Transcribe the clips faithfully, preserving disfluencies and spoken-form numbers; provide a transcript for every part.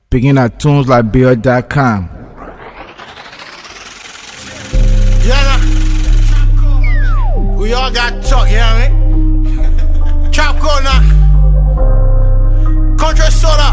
Begin at tunes liberia dot com. Yeah, nah. We all got talk, you know what I mean? Trap corner, country soda.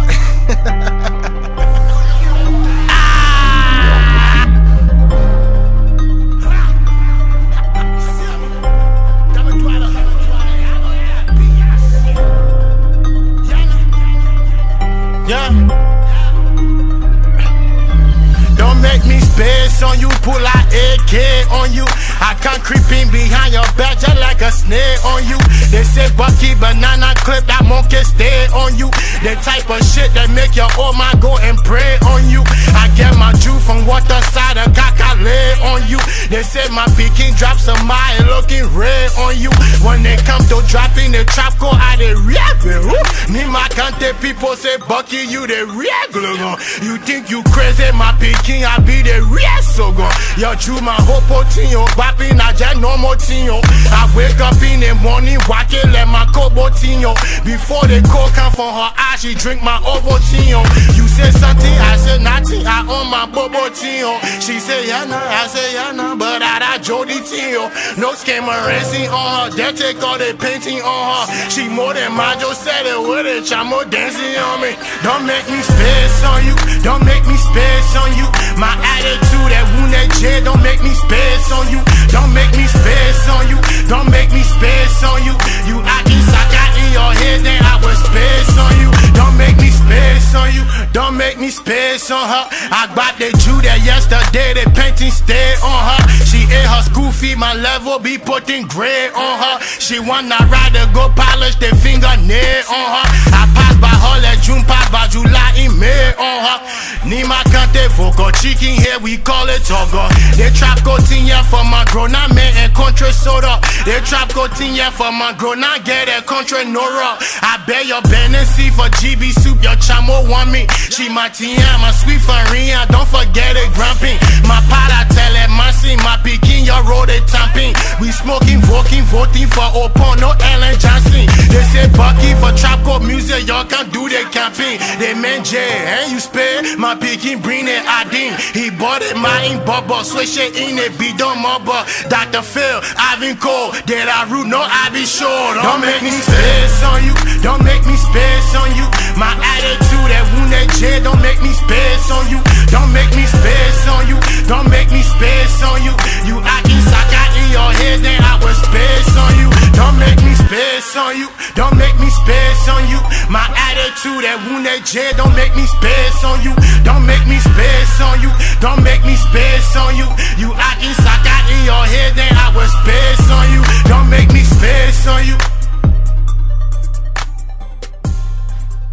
Don't make me space on you, pull out A K on you. I can't creep in behind your back just like a snake on you. They say Bucky banana clip, that monkey stay on you. The type of shit that make your old man go and pray on you. I get my juice from water side of Kaka lay on you. They say my picking drops a mile looking red on you. When they come to dropping the trap go out the real. Nima Kante people say Bucky you the regular. You think you crazy my picking I be the real so gone. Yo true my hope tinho bapping I just no more tinho. I wake up in the morning walking let my kobo tinho. Before the coke come from her eyes she drink my Ovaltine. You say something I say nothing I own my bobo tinho. She say yeah nah I say yeah nah but I da Jody tinho. No scammer on her they take all the painting on her. She more than Majo said it with it chamo dancing on me. Don't make me space on you. Don't make me space on you. My attitude that wounded J don't make me space on you. Don't make me space on you. Don't make me space on you. You acting saka in your head then I will space on you. Don't make me space on you. Don't make me space on her. I got the Jew that yesterday the painting stay on her. She ate her school fee my level be putting gray on her. She wanna ride to go polish the fingernail on her. I pass by her let June pass by July in May on her. Nima Kante vocal chicken here we call it Togo. They trap cotinha for my grown man and country soda. They trap cotinha for my grown get a country nora. I bet your Benessy for G B soup your chamo want me. She my tia my sweet farina don't forget it gramping. My pada tell it mercy my picking your road it tamping. We smoking voting voting for Opon no Ellen Johnson. They say Bucky for trap code music y'all can do the camping. They meant J and you spare my picking bring it Adin. He bought it my in bubble switch it in it be done mobber. Doctor Phil Ivan Cole did I root no I be sure. Don't make me space on you. Don't make me space on you. My attitude that wounded J don't make me space on you. Don't make me space on you. Don't make me space on you. You acting saka in your head then I will space on you. Don't make me space on you. Don't make me space on you. My attitude that wounded J don't make me space on you. Don't make me space on you. Don't make me space on you. You acting saka in your head then I will space on you. Don't make me space on you.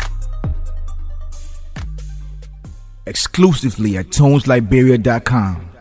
Exclusively at tunes liberia dot com.